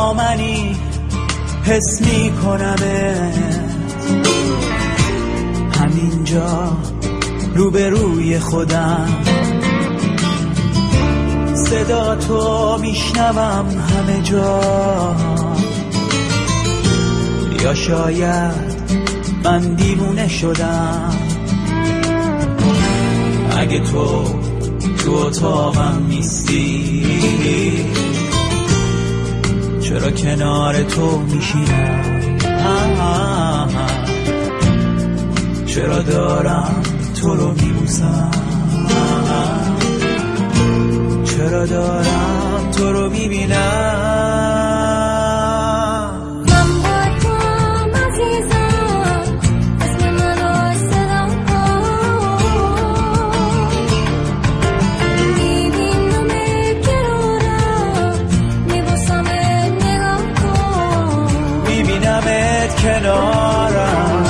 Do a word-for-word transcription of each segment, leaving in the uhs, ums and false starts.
منی حس می کنمت همینجا روبروی خودم، صدا تو میشنوم همه جا. یا شاید من دیوونه شدم، اگه تو تو اتاقم نیستی چرا کنار تو میشینم؟ چرا دارم تو رو میبوسم؟ چرا دارم تو رو میبینم؟ کنارم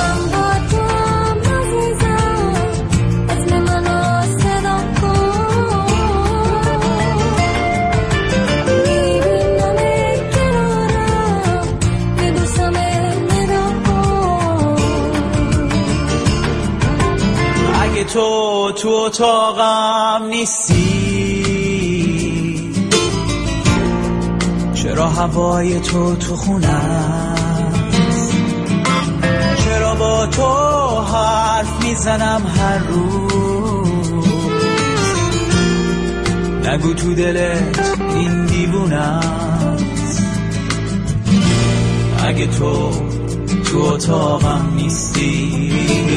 اگه تو تو اتاقم نیستی چرا هوای تو تو خونم؟ با تو حرف میزنم هر روز، نگو تو دلت این دیوونست. اگه تو تو اتاقم نیستی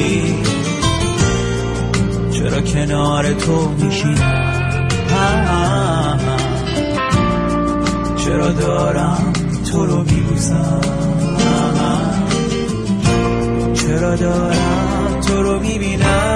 چرا کنار تو میشینم؟ چرا دارم تو رو میبوسم؟ چرا دارم تو رو میبینم؟